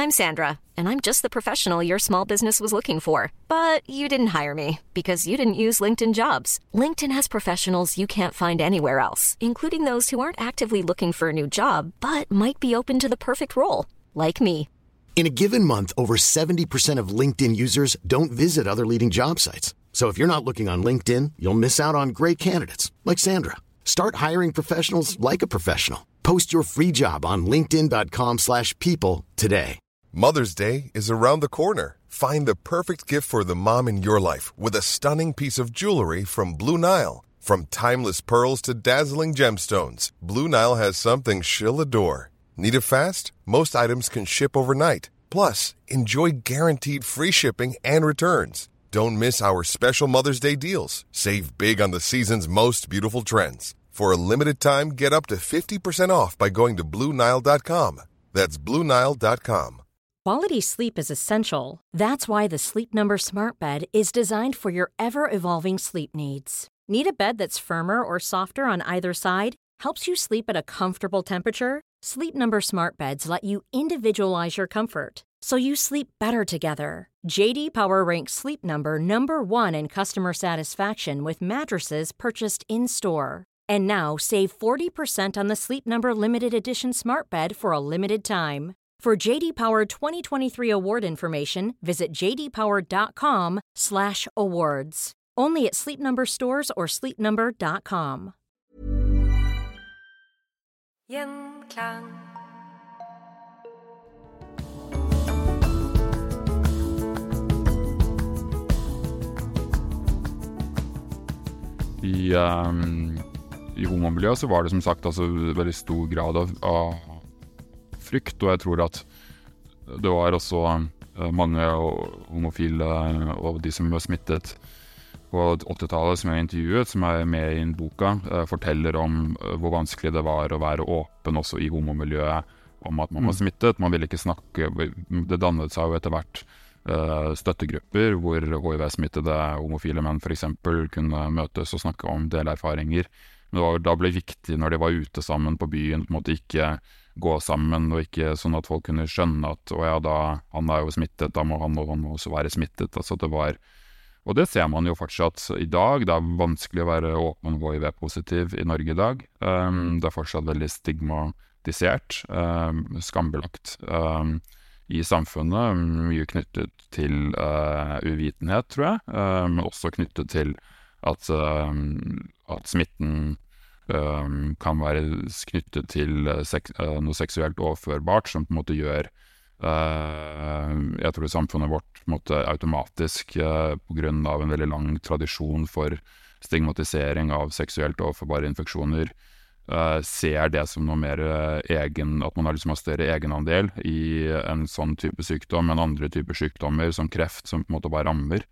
I'm Sandra, and I'm just the professional your small business was looking for. But you didn't hire me because you didn't use LinkedIn Jobs. LinkedIn has professionals you can't find anywhere else, including those who aren't actively looking for a new job, but might be open to the perfect role, like me. In a given month, over 70% of LinkedIn users don't visit other leading job sites. So if you're not looking on LinkedIn, you'll miss out on great candidates, like Sandra. Start hiring professionals like a professional. Post your free job on linkedin.com/people today. Mother's Day is around the corner. Find the perfect gift for the mom in your life with a stunning piece of jewelry from Blue Nile. From timeless pearls to dazzling gemstones, Blue Nile has something she'll adore. Need it fast? Most items can ship overnight. Plus, enjoy guaranteed free shipping and returns. Don't miss our special Mother's Day deals. Save big on the season's most beautiful trends. For a limited time, get up to 50% off by going to BlueNile.com. That's BlueNile.com. Quality sleep is essential. That's why the Sleep Number Smart Bed is designed for your ever-evolving sleep needs. Need a bed that's firmer or softer on either side? Helps you sleep at a comfortable temperature? Sleep Number Smart Beds let you individualize your comfort, so you sleep better together. J.D. Power ranks Sleep Number number 1 in customer satisfaction with mattresses purchased in-store. And now, save 40% on the Sleep Number Limited Edition Smart Bed for a limited time. For J.D. Power 2023 award information, visit jdpower.com/awards. Only at Sleep Number stores or sleepnumber.com. Gjenklang. I homomiljøet så var det som sagt altså veldig stor grad av frykt, og jeg tror at det var også mange homofile og de som var smittet på 80-tallet som jeg intervjuet, som med i boka, forteller om hvor vanskelig det var å være åpen også i homomiljøet om at man var smittet. Man ville ikke snakke, det dannet seg jo etter hvert støttegrupper hvor HIV-smittede homofile menn for eksempel kunne møtes og snakke om delerfaringer. Men da ble det viktig når de var ute sammen på byen, på en måte ikke gå sammen, og ikke sånn at folk kunne skjønne at han jo smittet, da må han også være smittet. Altså det var, og det ser man jo fortsatt i dag. Det vanskelig å være åpen HIV-positiv i Norge i dag. Det fortsatt veldig stigmatisert, skambelagt i samfunnet, mye knyttet til uvitenhet, tror jeg, men også knyttet til at smitten kan være knyttet til noe seksuelt overførbart, som på en måte gjør, jeg tror samfunnet vårt på en måte automatisk, på grunn av en veldig lang tradisjon for stigmatisering av seksuelt overførbare infeksjoner, ser det som noe mer at man har større egenandel i en sånn type sykdom enn andre typer sykdommer, som kreft, som på en måte bare rammer.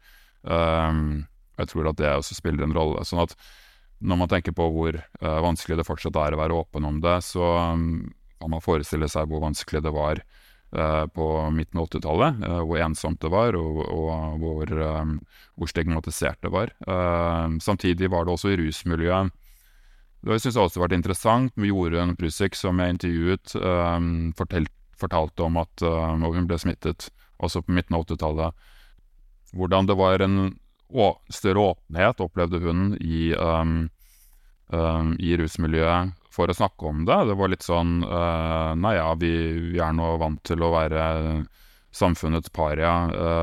Jeg tror at det også spiller en rolle, sånn at når man tenker på hvor vanskelig det fortsatt å være åpen om det, så kan man forestille seg hvor vanskelig det var på midten av 80-tallet, hvor ensomt det var, og hvor stigmatisert det var. Samtidig var det også i rusmiljøet. Det synes jeg også har vært interessant. Vi gjorde en Prusik som jeg intervjuet, fortalte om at hun ble smittet også på midten av 80-tallet. Hvordan det var en større åpenhet, opplevde hun i rusmiljøet for å snakke om det. Det var litt sånn, vi nå vant til å være samfunnets paria,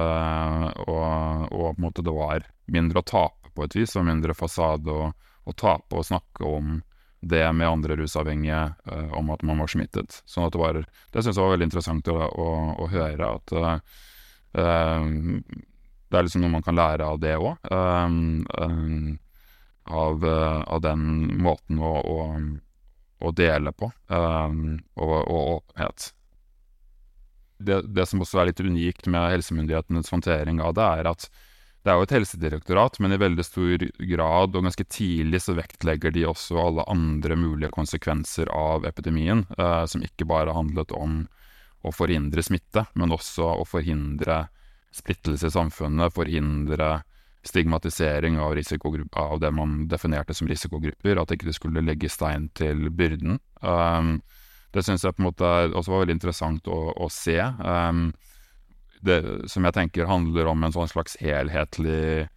og på en måte det var mindre å tape på et vis, og mindre fasade å tape og snakke om det med andre rusavhengige, om at man var smittet. Sånn at det synes jeg var veldig interessant å høre, at det liksom noe man kan lære av det også, av den måten å dele på, og åpenhet. Det som også litt unikt med helsemyndighetenes håndtering av det, at det jo et helsedirektorat, men i veldig stor grad og ganske tidlig så vektlegger de også alle andre mulige konsekvenser av epidemien, som ikke bare handlet om å forhindre smitte, men også å forhindre splittelse i samfunnet, forhindre stigmatisering av det man definerte som risikogrupper, at ikke det skulle legge stein til byrden. det synes jeg på en måte også var veldig interessant å se. Det som jeg tenker handler om en sånn slags helhetlig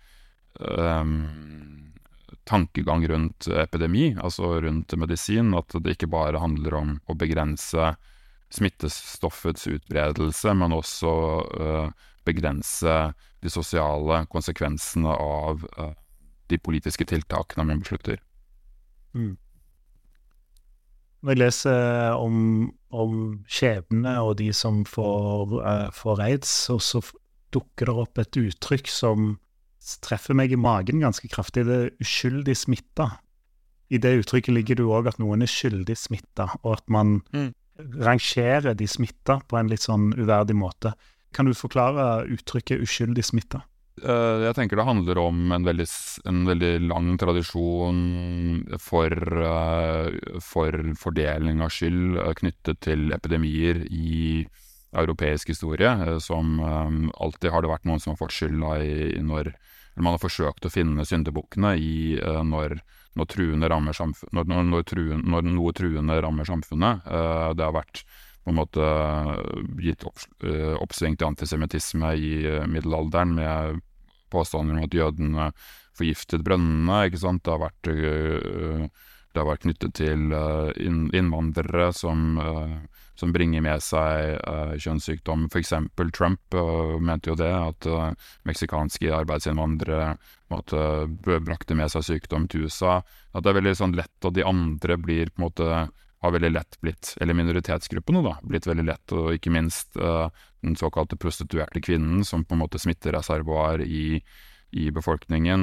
tankegang rundt epidemi, altså rundt medisin, at det ikke bare handler om å begrense smittestoffets utbredelse, men også begrense de sosiale konsekvensene av de politiske tiltakene man beslutter. Når jeg leser om skjebnene og de som får AIDS, så dukker det opp et uttrykk som treffer meg i magen ganske kraftig. Det er uskyldig smittet. I det uttrykket ligger det jo også at noen er skyldig smittet, og at man rangerer de smittet på en litt sånn uverdig måte. Kan du forklare uttrykket uskyldig smittet? Jeg tenker det handler om en veldig lang tradisjon for fordeling av skyld knyttet til epidemier i europeisk historie, som alltid har det vært noen som har fått skylda når man har forsøkt å finne syndebukkene når noe truende rammer samfunnet. Det har vært på en måte gitt oppsving til antisemittisme i middelalderen med påstander om at jødene forgiftet brønnene, ikke sant? Det har vært knyttet til innvandrere som bringer med seg kjønnssykdom. For eksempel Trump mente jo det, at meksikanske arbeidsinnvandrere brakte med seg sykdom til USA. At det er veldig sånn lett, og de andre blir på en måte har veldig lett blitt, eller minoritetsgruppene da, blitt veldig lett, og ikke minst den såkalte prostituerte kvinnen, som på en måte smittereservoar i befolkningen.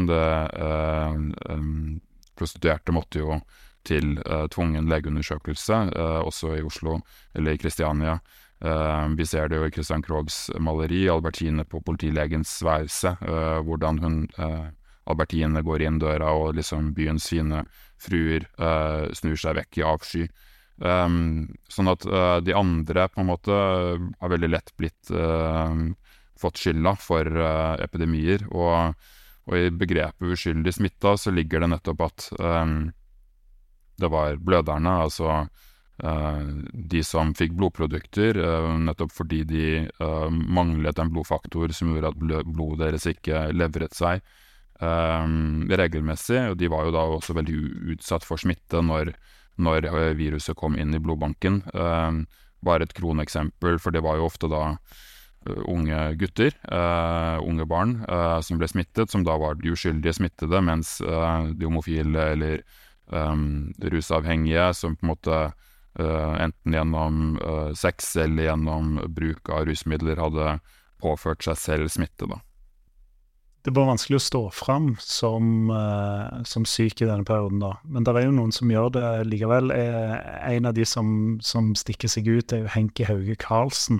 Prostituerte måtte jo til tvungen legeundersøkelse, også i Oslo, eller i Kristiania. Vi ser det jo i Christian Kroghs maleri, Albertine på politilegens værelse, hvordan Albertine går inn døra, og liksom byens fine fruer snur seg vekk i avsky. Sånn at de andre på en måte har veldig lett fått skylda for epidemier, og i begrepet uskyldig smitta så ligger det nettopp at det var bløderne, altså de som fikk blodprodukter, nettopp fordi de manglet en blodfaktor som gjorde at blodet deres ikke levret seg regelmessig, og de var jo da også veldig utsatt for smitte når viruset kom inn i blodbanken. Bare et kroneksempel, for det var jo ofte da unge gutter, unge barn, som ble smittet, som da var de uskyldige smittede, mens de homofile eller rusavhengige, som på en måte enten gjennom sex eller gjennom bruk av rusmidler hadde påført seg selv smitte da. Det var vanskelig å stå fram som syk i denne perioden da, men det er jo noen som gjør det likevel. En av de som stikker seg ut er jo Henki Hauge Karlsen,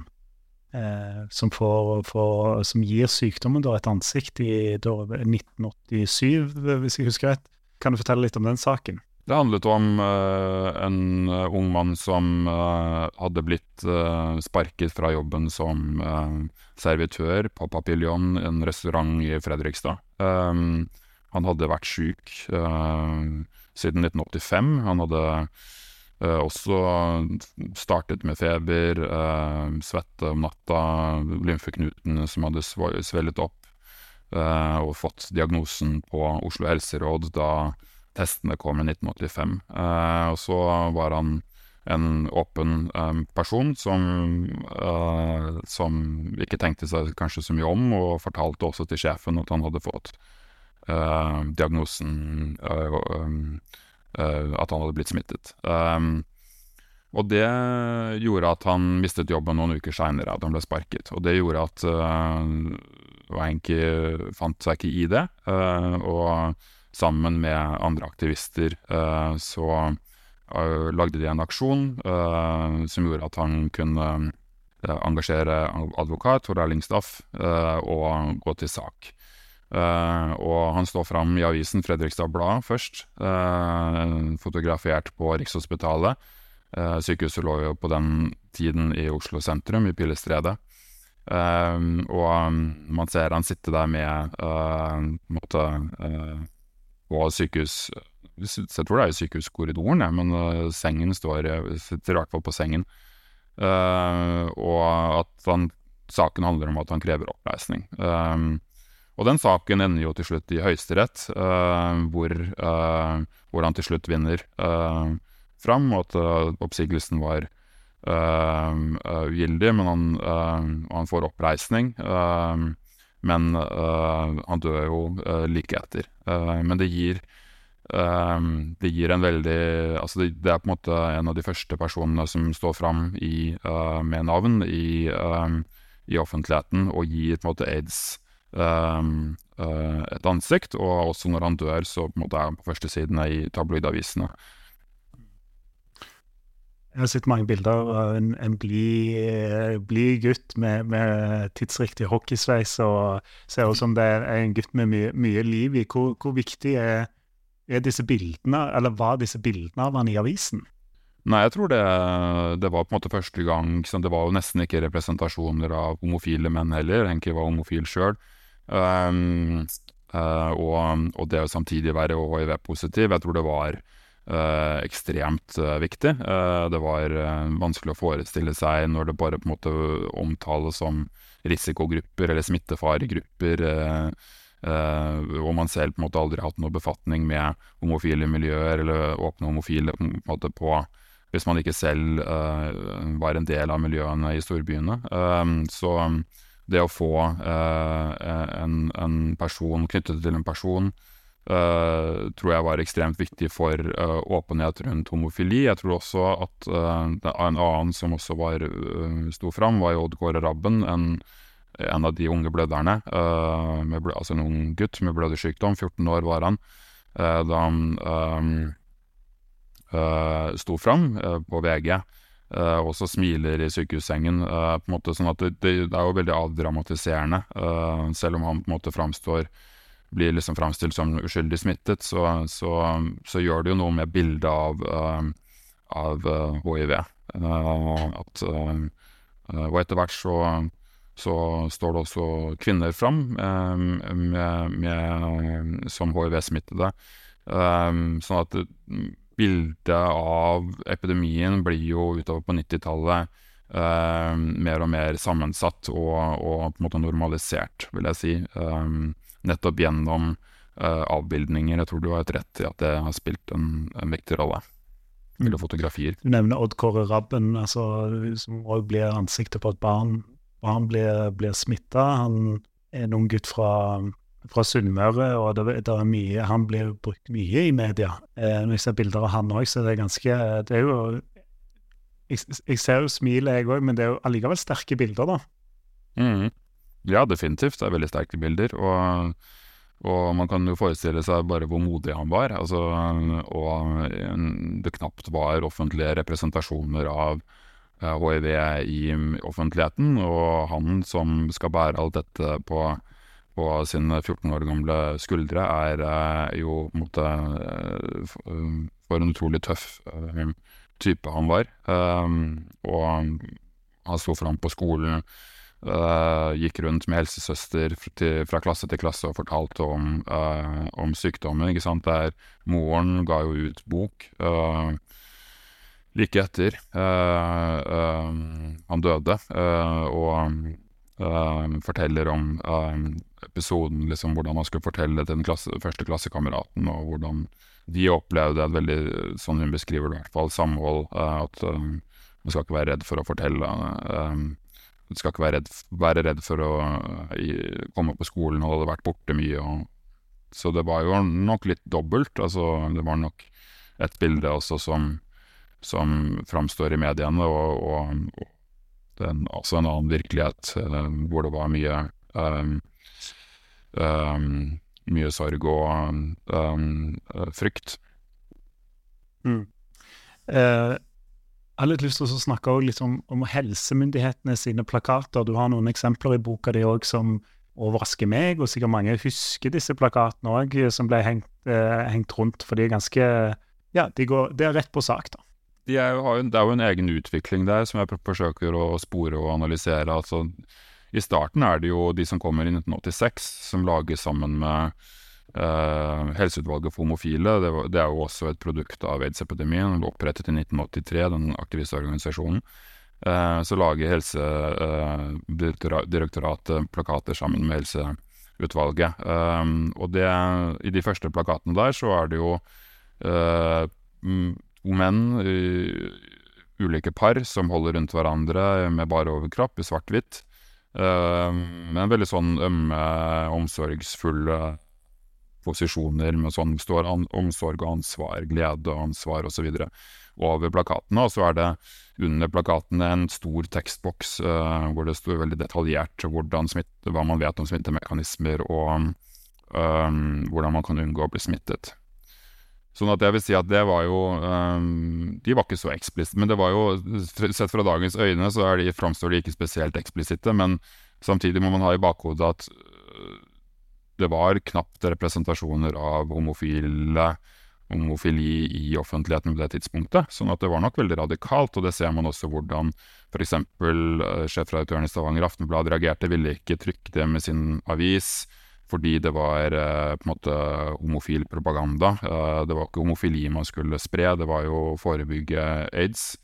som gir sykdommen da et ansikt i 1987, hvis jeg husker rett. Kan du fortelle litt om den saken? Det handlet om en ung mann som hadde blitt sparket fra jobben som servitør på Papillon, en restaurant i Fredrikstad. Han hadde vært syk siden 1985. Han hadde også startet med feber, svette om natta, lymfeknutene som hadde svellet opp, og fått diagnosen på Oslo Helseråd da testene kom i 1985. Og så var han en åpen person som ikke tenkte seg kanskje så mye om, og fortalte også til sjefen at han hadde fått diagnosen at han hadde blitt smittet. Og det gjorde at han mistet jobben noen uker senere, at han ble sparket. Og det gjorde at Henki fant seg ikke i det, og sammen med andre aktivister så lagde de en aksjon som gjorde at han kunne engasjere advokat for Erling Staff og gå til sak. Og han står fram i avisen Fredrikstad Blad først, fotografert på Rikshospitalet. Sykehuset lå jo på den tiden i Oslo sentrum, i Pilestredet. Og man ser han sitte der med på sykehus jeg tror det i sykehuskorridoren, men sengen sitter I hvert fall på sengen. Og at saken handler om at han krever oppreisning. Og den saken ender jo til slutt I Høyesterett, hvor han til slutt vinner fram, og at oppsigelsen var ugyldig, men han får oppreisning, men han dør jo like etter. Men det gir en veldig, altså det på en måte en av de første personene som står fram med navn I offentligheten, og gir på en måte AIDS et ansikt, og også når han dør, så på en måte han på første siden I tabloidavisene. Jeg har sett mange bilder av en blid gutt med tidsriktig hockeysveis, og ser ut som det en gutt med mye liv I. Hvor viktig disse bildene, eller var disse bildene av han I avisen? Nei, jeg tror det var på en måte første gang, det var jo nesten ikke representasjoner av homofile menn heller, Henke var homofil selv, og det å samtidig være HIV-positiv, jeg tror det var ekstremt viktig. Det var vanskelig å forestille seg når det bare på en måte omtales som risikogrupper eller smittefaregrupper, og man selv på en måte aldri hatt noe befatning med homofile miljøer eller åpne homofile på en måte hvis man ikke selv var en del av miljøene I storbyene. Så det å få en person knyttet til en person tror jeg var ekstremt viktig for åpenhet rundt homofili. Jeg tror også at en annen som også sto fram var Odd Kåre Rabben, en av de unge bløderne, altså en ung gutt med blødersykdom, 14 år var han, da han sto fram på VG, og så smiler I sykehussengen, på en måte sånn at det jo veldig avdramatiserende, selv om han på en måte blir liksom framstilt som uskyldig smittet, så gjør det jo noe med bildet av HIV. Og etter hvert så står det også kvinner fram som HIV-smittede. Sånn at bildet av epidemien blir jo utover på 90-tallet mer og mer sammensatt og på en måte normalisert, vil jeg si. Nettopp gjennom avbildninger. Jeg tror du har et rett I at det har spilt en viktig rolle. Eller fotografier. Du nevner Odd Kåre Rabben, altså, som også blir ansiktet på et barn. Han blir smittet. Han en ung gutt fra Sunnmøre, og det mye, han blir brukt mye I media. Når jeg ser bilder av han også, så det det jo, jeg ser jo smilet jeg også, men det jo allikevel sterke bilder da. Ja, definitivt. Det veldig sterke bilder, og man kan jo forestille seg bare hvor modig han var, altså, og det knapt var offentlige representasjoner av HIV I offentligheten, og han som skal bære alt dette på sine 14 år gamle skuldre jo på en måte for en utrolig tøff type han var, og han sto fram på skolen, gikk rundt med helsesøster fra klasse til klasse og fortalte om sykdommen, ikke sant? Der moren ga jo ut bok like etter han døde, og forteller om episoden, liksom hvordan han skulle fortelle til den første klassekameraten, og hvordan de opplevde et veldig, sånn hun beskriver det I hvert fall, samhold, at man skal ikke være redd for å fortelle, du skal ikke være redd for å komme på skolen, og hadde vært borte mye, så det var jo nok litt dobbelt, altså det var nok et bilde også som framstår I mediene, og altså en annen virkelighet, hvor det var mye sorg og frykt. Jeg har litt lyst til å snakke også litt om helsemyndighetene sine plakater. Du har noen eksempler I boka di også som overrasker meg, og sikkert mange husker disse plakatene også, som ble hengt rundt, for de ganske, ja, det rett på sak da. Det jo en egen utvikling der, som jeg forsøker å spore og analysere. Altså, I starten det jo de som kommer I 1986, som lager sammen med Helseutvalget for homofile, det jo også et produkt av AIDS-epidemien, opprettet i 1983, den aktivistorganisasjonen. Så lager Helsedirektoratet plakater sammen med Helseutvalget. Og i de første plakatene der så det jo to menn, ulike par, som holder rundt hverandre med bare overkropp, i svart-hvitt. Men veldig sånn omsorgsfulle posisjoner med sånn står omsorg og ansvar, glede og ansvar og så videre over plakatene, og så det under plakatene en stor tekstboks hvor det står veldig detaljert hva man vet om smittemekanismer og hvordan man kan unngå å bli smittet. Sånn at jeg vil si at det var jo, de var ikke så eksplisitte, men det var jo, sett fra dagens øyne, så framstår de ikke spesielt eksplisitte, men samtidig må man ha i bakhodet at det var knapt representasjoner av homofili i offentligheten på det tidspunktet, sånn at det var nok veldig radikalt, og det ser man også hvordan for eksempel sjefredaktøren i Stavanger Aftenblad reagerte, ville ikke trykke det med sin avis, fordi det var på en måte homofil propaganda. Det var ikke homofili man skulle spre, det var jo forebygge AIDS.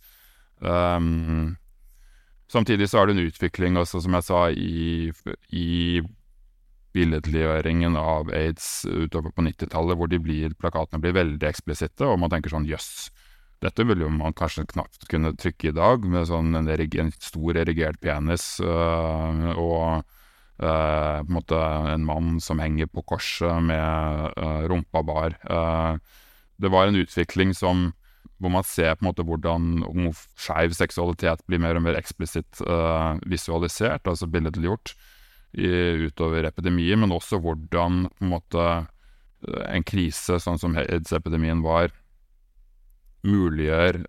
Samtidig så det en utvikling også, som jeg sa, i billedliggjøringen av AIDS utover på 90-tallet, hvor plakatene blir veldig eksplisitte, og man tenker sånn, jøss, dette vil jo man kanskje knapt kunne trykke i dag, med sånn en stor erigert penis, og på en måte en mann som henger på korset med rumpa bar. Det var en utvikling hvor man ser på en måte hvordan skeiv seksualitet blir mer og mer eksplisitt visualisert, altså billedliggjort utover epidemien, men også hvordan på en måte en krise sånn som AIDS-epidemien var muliggjør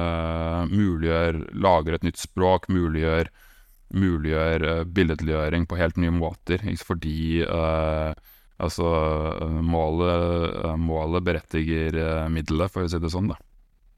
lager et nytt språk, muliggjør billedliggjøring på helt nye måter, fordi målet berettiger middelet, for å si det sånn da.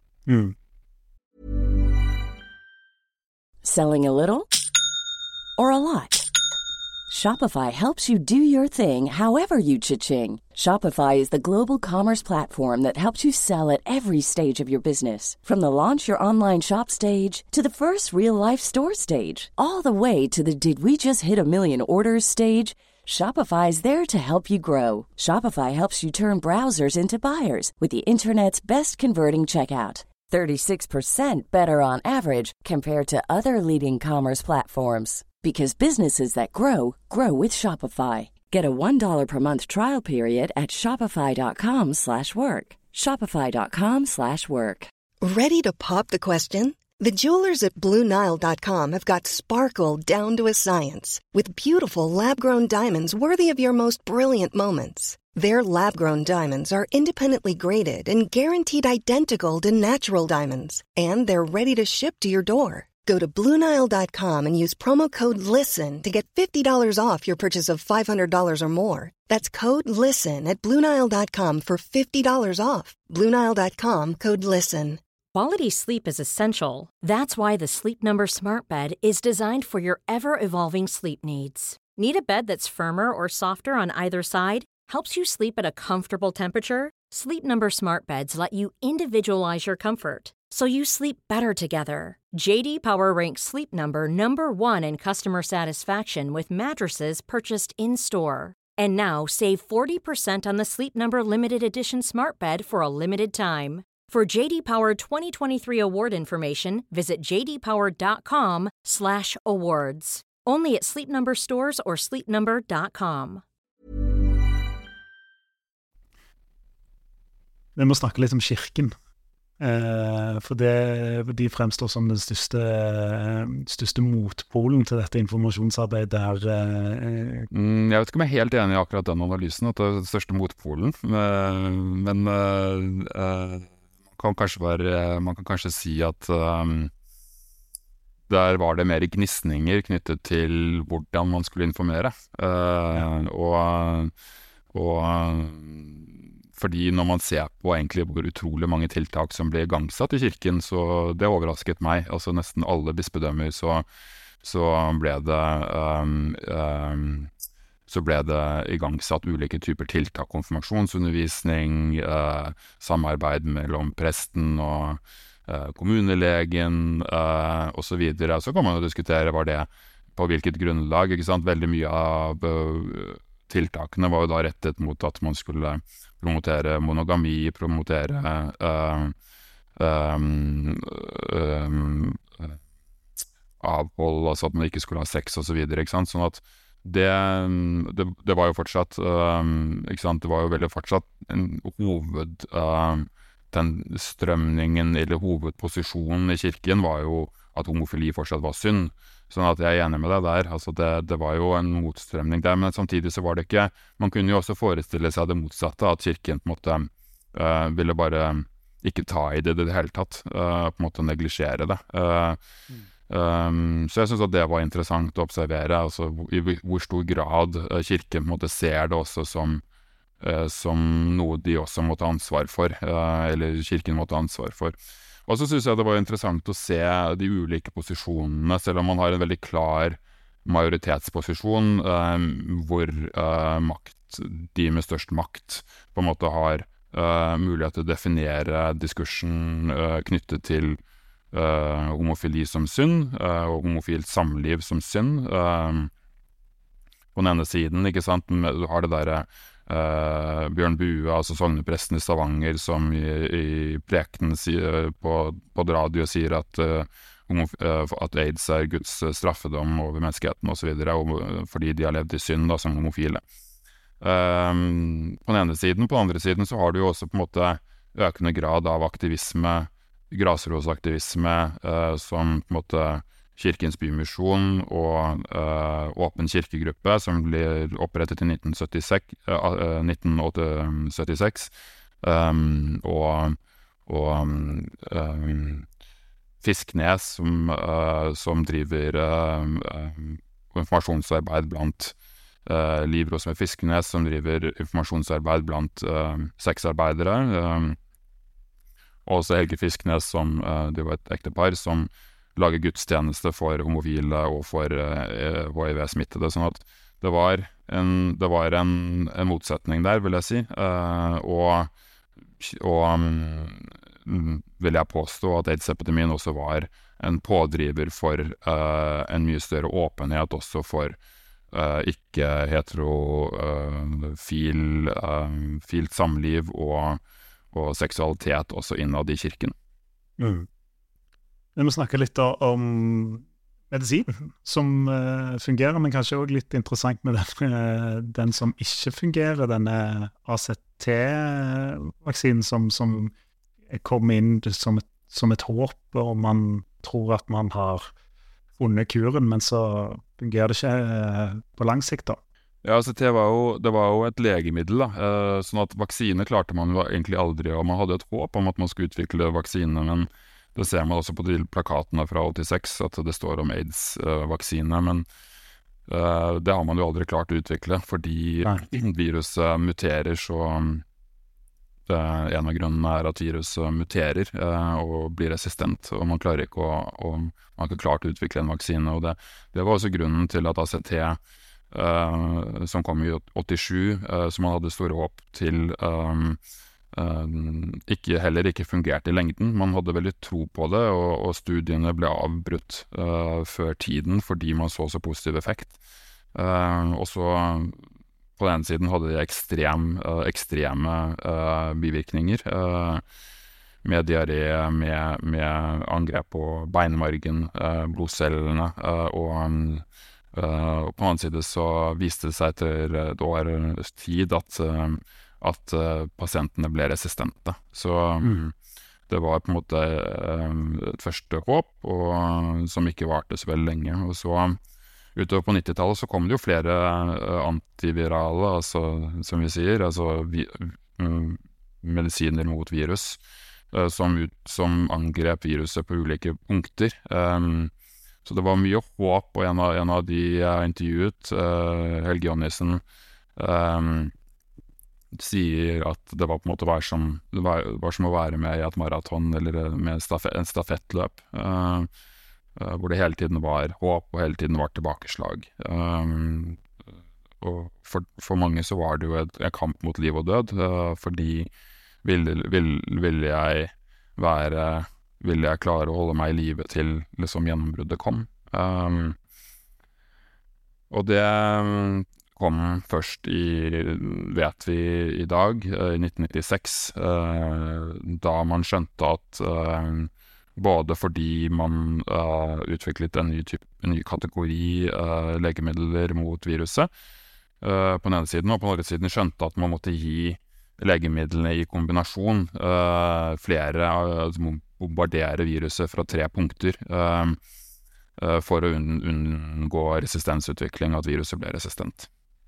Selling a little or a lot? Shopify helps you do your thing however you cha-ching. Shopify is the global commerce platform that helps you sell at every stage of your business. From the launch your online shop stage to the first real-life store stage, all the way to the did we just hit a million orders stage. Shopify is there to help you grow. Shopify helps you turn browsers into buyers with the internet's best converting checkout. 36% better on average compared to other leading commerce platforms. Because businesses that grow, grow with Shopify. Get a $1 per month trial period at shopify.com/work. Shopify.com/work. Ready to pop the question? The jewelers at BlueNile.com have got sparkle down to a science with beautiful lab-grown diamonds worthy of your most brilliant moments. Their lab-grown diamonds are independently graded and guaranteed identical to natural diamonds, and they're ready to ship to your door. Go to BlueNile.com and use promo code LISTEN to get $50 off your purchase of $500 or more. That's code LISTEN at BlueNile.com for $50 off. BlueNile.com, code LISTEN. Quality sleep is essential. That's why the Sleep Number Smart Bed is designed for your ever-evolving sleep needs. Need a bed that's firmer or softer on either side? Helps you sleep at a comfortable temperature? Sleep Number Smart Beds let you individualize your comfort, so you sleep better together. J.D. Power ranks Sleep Number #1 in customer satisfaction with mattresses purchased in-store. And now, save 40% on the Sleep Number Limited Edition Smart Bed for a limited time. For J.D. Power 2023 award information, visit jdpower.com/awards. Only at Sleep Number stores or sleepnumber.com. Vi må snakke litt om kirken. For de fremstår som den største motpolen til dette informasjonsarbeidet her. Jeg vet ikke om jeg helt enig i akkurat den analysen, at det den største motpolen, men man kan kanskje si at der var det mer gnisninger knyttet til hvordan man skulle informere, og fordi når man ser på egentlig hvor utrolig mange tiltak som ble igangsatt i kirken, så det overrasket meg. Altså nesten alle bispedømmer så ble det så ble det igangsatt ulike typer tiltak, konfirmasjonsundervisning, samarbeid mellom presten og kommunelegen, og så videre. Så kan man jo diskutere var det på hvilket grunnlag, ikke sant? Veldig mye av tiltakene var jo da rettet mot at man skulle promotere monogami, promotere avhold, altså at man ikke skulle ha sex og så videre, ikke sant? Sånn at det var jo fortsatt, ikke sant? Det var jo veldig fortsatt en den strømningen eller hovedposisjonen i kirken var jo at homofili fortsatt var synd. Sånn at jeg enig med deg der, altså det var jo en motstrømning der, men samtidig så var det ikke, man kunne jo også forestille seg det motsatte, at kirken på en måte ville bare ikke ta i det hele tatt, på en måte neglisjere det. Så jeg synes at det var interessant å observere, altså i hvor stor grad kirken på en måte ser det også som noe de også må ta ansvar for, eller kirken må ta ansvar for. Og så synes jeg det var interessant å se de ulike posisjonene, selv om man har en veldig klar majoritetsposisjon, hvor de med størst makt på en måte har mulighet til å definere diskursen knyttet til homofili som synd, og homofilt samliv som synd. På den ene siden, ikke sant, du har det der Bjørn Bue, altså sognepresten i Stavanger, som i prekenen på radio sier at AIDS er Guds straffedom over menneskeheten og så videre, fordi de har levd i synd da, som homofile. På den ene siden. På den andre siden så har du jo også på en måte økende grad av aktivisme, grasrotaktivisme, som på en måte Kirkens Bymisjon og Åpen kirkegruppe, som blir opprettet i 1976, Fisknes, som driver informasjonsarbeid blant Liv Rosme Fisknes, som driver informasjonsarbeid blant sexarbeidere, og også Helge Fisknes, som det var et ektepar, som lager gudstjeneste for homofile og for HIV-smittede, sånn at det var en motsetning der, vil jeg si, og vil jeg påstå at AIDS-epidemien også var en pådriver for en mye større åpenhet også for ikke-heterofilt samliv og seksualitet også innad i kirken. Vi må snakke litt om medisin som fungerer, men kanskje også litt interessant med den som ikke fungerer, denne ACT-vaksinen som kom inn som et håp, og man tror at man har funnet kuren, men så fungerer det ikke på lang sikt da. Ja, ACT var jo et legemiddel da, sånn at vaksine klarte man jo egentlig aldri, og man hadde et håp om at man skulle utvikle vaksine, men det ser man også på de plakatene fra 86, at det står om AIDS-vaksine, men det har man jo aldri klart å utvikle, fordi viruset muterer, så en av grunnene er at viruset muterer og blir resistent, og man klarer ikke man har ikke klart å utvikle en vaksine, og det var også grunnen til at ACT, som kom i 87, som man hadde store håp til, heller ikke fungerte i lengden. Man hadde veldig tro på det, og studiene ble avbrutt før tiden fordi man så positiv effekt. Og så på den ene siden hadde de ekstreme bivirkninger, med diaré, med angrep på beinmargen, blodcellene, og på den annen side så viste det seg etter et års tid at pasientene ble resistente. Så det var på en måte et første håp, som ikke varte så veldig lenge. Og så utover på 90-tallet så kom det jo flere antivirale, altså, som vi sier, altså medisiner mot virus, som angrep viruset på ulike punkter. Så det var mye håp, og en av de jeg intervjuet, Helge Jonnissen, sier at det var på en måte var som å være med i et maraton eller med en stafettløp, hvor det hele tiden var håp og hele tiden var tilbakeslag. for mange så var det jo en kamp mot liv og død, fordi ville jeg klare å holde meg i live til liksom gjennombruddet kom. Og det kom først vet vi i dag, i 1996, da man skjønte at både fordi man utviklet en ny kategori legemidler mot viruset på den ene siden, og på den andre siden skjønte at man måtte gi legemidlene i kombinasjon flere, bombardere viruset fra 3 punkter for å unngå resistensutvikling, at viruset ble resistent.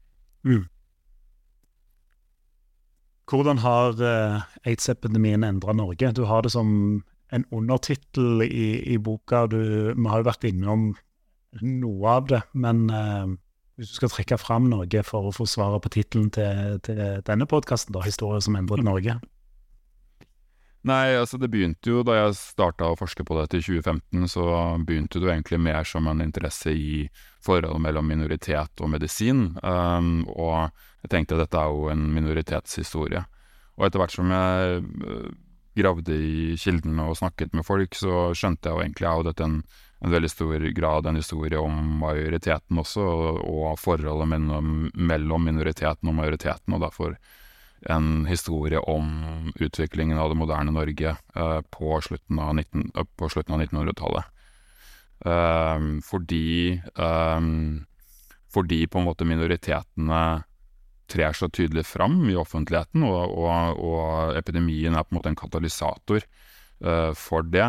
Hvordan har AIDS-epidemien endret Norge? Du har det som en undertitel i boka. Vi har jo vært innom noe av det, men hvis du skal trekke fram noe for å få svaret på titelen til denne podcasten, da, Historier som endret Norge. Nei, altså det begynte jo da jeg startet å forske på dette i 2015, så begynte det jo egentlig mer som en interesse i forholdet mellom minoritet og medisin, og jeg tenkte at dette jo en minoritetshistorie. Og etter hvert som jeg gravde i kildene og snakket med folk, så skjønte jeg jo egentlig at dette en veldig stor grad en historie om majoriteten også, og forholdet mellom minoriteten og majoriteten, og derfor en historie om utviklingen av det moderne Norge på slutten av 1900-tallet. Fordi på en måte minoritetene trer så tydelig fram i offentligheten, og epidemien på en måte en katalysator for det,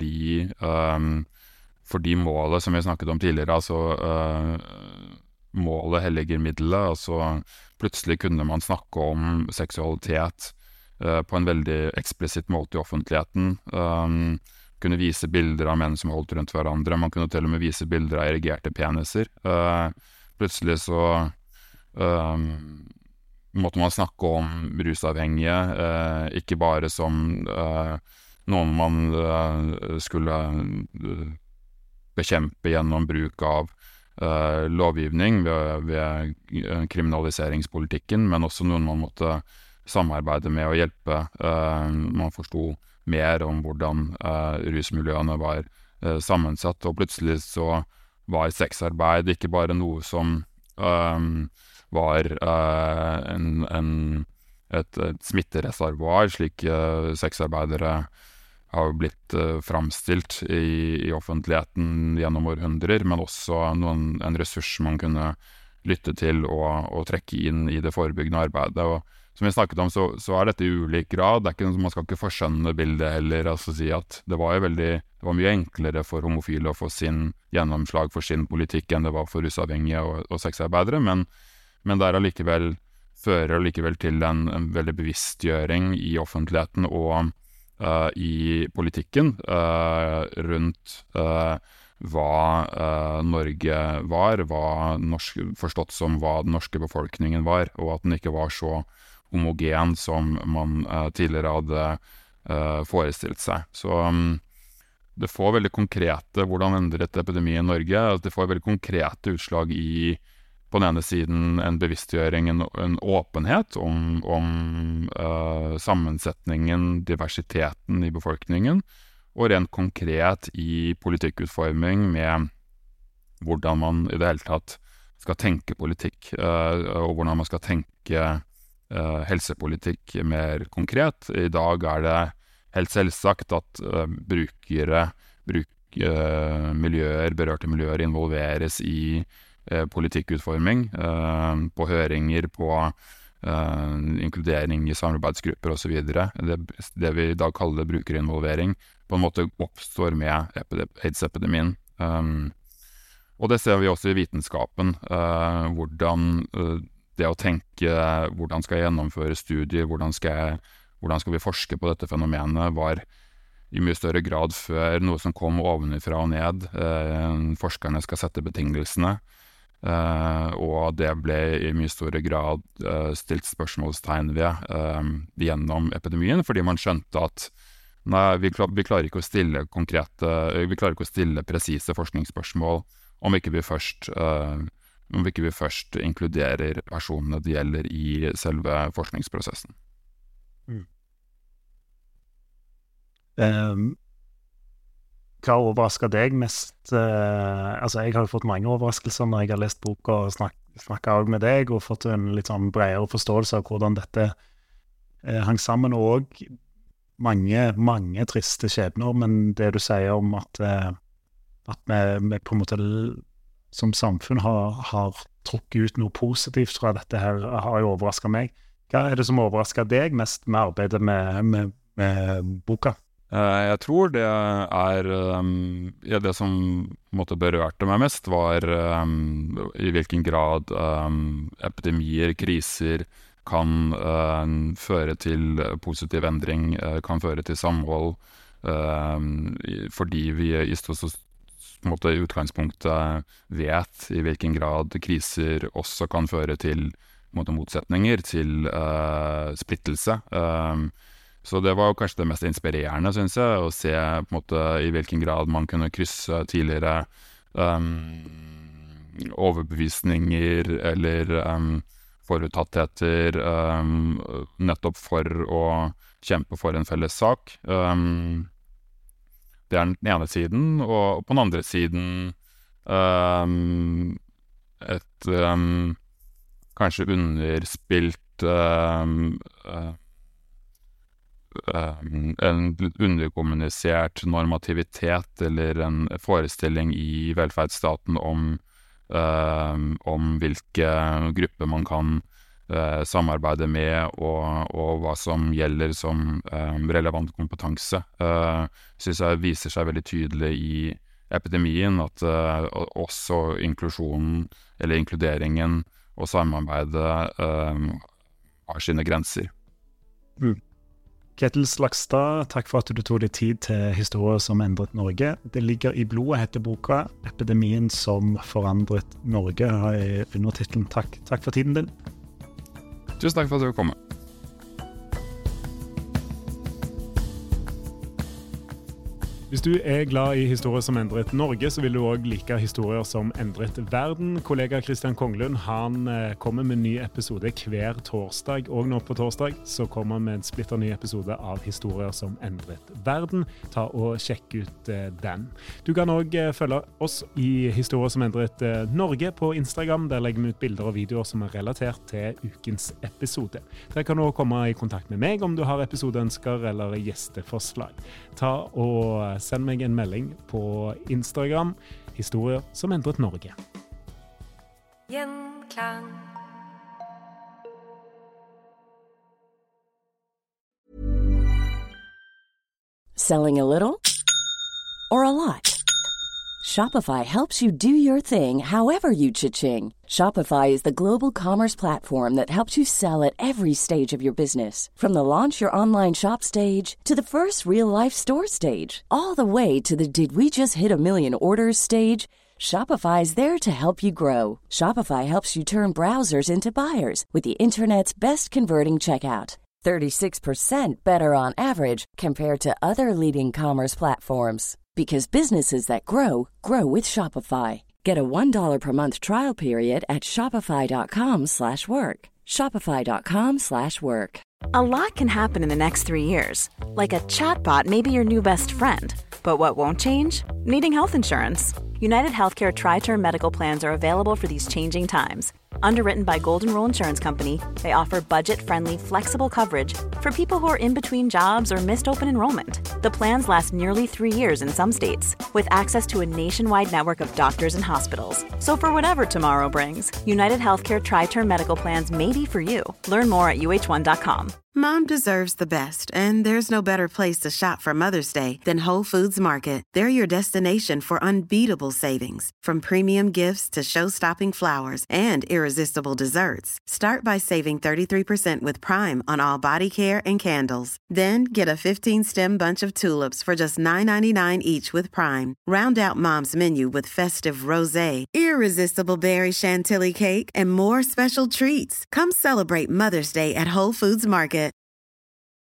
fordi målet som vi snakket om tidligere, altså målet helliger middelet, altså plutselig kunne man snakke om seksualitet på en veldig eksplisitt måte i offentligheten, kunne vise bilder av menn som holdt rundt hverandre, man kunne til og med vise bilder av erigerte peniser. Plutselig så måtte man snakke om rusavhengige, ikke bare som noen man skulle bekjempe gjennom bruk av lovgivning ved kriminaliseringspolitikken, men også noen man måtte samarbeide med og hjelpe. Man forstod mer om hvordan rusmiljøene var sammensatt, og plutselig så var sexarbeid ikke bare noe som var et smittereservoar, slik sexarbeidere har blitt framstilt i offentligheten gjennom århundrer, men også en ressurs man kunne lytte til og trekke inn i det forebyggende arbeidet. Og som vi snakket om, så dette i ulik grad. Det ikke man skal ikke forskjønne bildet heller, altså si at det var mye enklere for homofile å få sin gjennomslag for sin politikk enn det var for rusavhengige og sexarbeidere, men det allikevel fører allikevel til en veldig bevisstgjøring i offentligheten og i politikken rundt hva Norge var, forstått som hva den norske befolkningen var, og at den ikke var så homogen som man tidligere hadde forestilt seg. Så det får veldig konkrete, hvordan endret epidemien i Norge, det får veldig konkrete utslag i på den ene siden en bevisstgjøring, en åpenhet om sammensetningen, diversiteten i befolkningen, og rent konkret i politikkutforming med hvordan man i det hele tatt skal tenke politikk, og hvordan man skal tenke helsepolitikk mer konkret. I dag det helt selvsagt at berørte miljøer involveres i politikkutforming, på høringer, på inkludering i samarbeidsgrupper og så videre. Det vi i dag kaller brukerinvolvering, på en måte oppstår med AIDS-epidemien. Og det ser vi også i vitenskapen, hvordan det å tenke, hvordan skal jeg gjennomføre studier, hvordan skal vi forske på dette fenomenet, var i mye større grad før noe som kom ovenifra og ned. Forskerne skal sette betingelsene, og det ble i mye større grad stilt spørsmålstegn ved gjennom epidemien, fordi man skjønte at vi klarer ikke å stille presise forskningsspørsmål om ikke vi først om vi ikke først inkluderer personene det gjelder i selve forskningsprosessen. Hva overrasker deg mest? Altså, jeg har jo fått mange overraskelser når jeg har lest boka og snakket også med deg, og fått en litt sånn bredere forståelse av hvordan dette hang sammen, og mange triste skjebner, men det du sier om at vi på en måte som samfunn har trukket ut noe positivt fra dette her, har jo overrasket meg. Hva er det som overrasker deg mest med arbeidet med boka? Jeg tror det det som på en måte berørte meg mest var i hvilken grad epidemier, kriser kan føre til positiv endring, kan føre til samhold, fordi vi på en måte i utgangspunktet vet i hvilken grad kriser også kan føre til på en måte motsetninger, til splittelse. Så det var jo kanskje det mest inspirerende, synes jeg, å se på en måte i hvilken grad man kunne krysse tidligere overbevisninger eller forutattheter nettopp for å kjempe for en felles sak. Det er den ene siden, og på den andre siden et kanskje underspilt en underkommunisert normativitet eller en forestilling i velferdsstaten om hvilke grupper man kan samarbeide med og hva som gjelder som relevant kompetanse. Synes jeg viser seg veldig tydelig i epidemien at også inklusjonen eller inkluderingen og samarbeidet har sine grenser. Ketil Slagstad, takk for at du tog deg tid til Historier som endret Norge. Det ligger i blodet, heter boka. Epidemien som forandret Norge, har jeg undertitlen. Takk for tiden din. Tusen takk for at du kom. Hvis du er glad i historier som endret Norge, så vil du også like historier som endret verden. Kollega Kristian Konglund, han kommer med en ny episode hver torsdag, og nå på torsdag så kommer han med en splitter ny episode av Historier som endret verden. Ta og sjekk ut den. Du kan også følge oss i Historier som endret Norge på Instagram. Der legger vi ut bilder og videoer som er relatert til ukens episode. Der kan du også komme i kontakt med meg om du har episodeønsker eller gjesteforslag. Ta og send meg en melding på Instagram, Historier som endret Norge. Gjenklang. Selling a little or a lot? Shopify helps you do your thing however you cha-ching. Shopify is the global commerce platform that helps you sell at every stage of your business. From the launch your online shop stage to the first real-life store stage, all the way to the did we just hit a million orders stage. Shopify is there to help you grow. Shopify helps you turn browsers into buyers with the internet's best converting checkout. 36% better on average compared to other leading commerce platforms. Because businesses that grow, grow with Shopify. Get a $1 per month trial period at shopify.com/work. Shopify.com/work. A lot can happen in the next 3 years. Like a chatbot may be your new best friend. But what won't change? Needing health insurance. United Healthcare Tri-Term Medical Plans are available for these changing times. Underwritten by Golden Rule Insurance Company, they offer budget-friendly, flexible coverage for people who are in between jobs or missed open enrollment. The plans last nearly 3 years in some states, with access to a nationwide network of doctors and hospitals. So for whatever tomorrow brings, United Healthcare Tri-Term Medical Plans may be for you. Learn more at uh1.com. Mom deserves the best, and there's no better place to shop for Mother's Day than Whole Foods Market. They're your destination for unbeatable savings, from premium gifts to show-stopping flowers and irresistible desserts. Start by saving 33% with Prime on all body care and candles. Then get a 15-stem bunch of tulips for just $9.99 each with Prime. Round out Mom's menu with festive rosé, irresistible berry chantilly cake, and more special treats. Come celebrate Mother's Day at Whole Foods Market.